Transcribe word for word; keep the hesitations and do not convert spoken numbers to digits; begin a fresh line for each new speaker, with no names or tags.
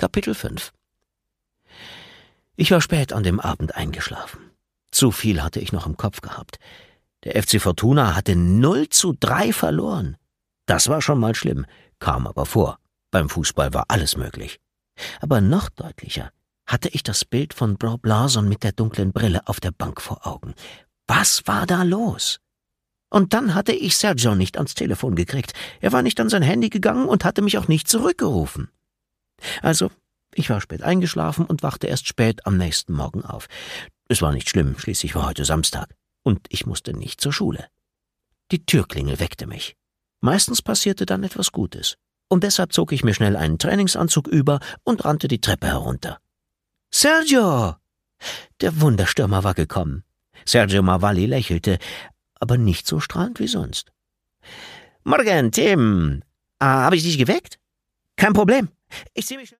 Kapitel fünf. Ich war spät an dem Abend eingeschlafen. Zu viel hatte ich noch im Kopf gehabt. Der F C Fortuna hatte null zu drei verloren. Das war schon mal schlimm, kam aber vor. Beim Fußball war alles möglich. Aber noch deutlicher hatte ich das Bild von Rob Lawson mit der dunklen Brille auf der Bank vor Augen. Was war da los? Und dann hatte ich Sergio nicht ans Telefon gekriegt. Er war nicht an sein Handy gegangen und hatte mich auch nicht zurückgerufen. Also, ich war spät eingeschlafen und wachte erst spät am nächsten Morgen auf. Es war nicht schlimm, schließlich war heute Samstag. Und ich musste nicht zur Schule. Die Türklingel weckte mich. Meistens passierte dann etwas Gutes. Und deshalb zog ich mir schnell einen Trainingsanzug über und rannte die Treppe herunter. »Sergio!« Der Wunderstürmer war gekommen. Sergio Mavalli lächelte, aber nicht so strahlend wie sonst. »Morgen, Tim. Ah, habe ich dich geweckt?« »Kein Problem. Ich sehe mich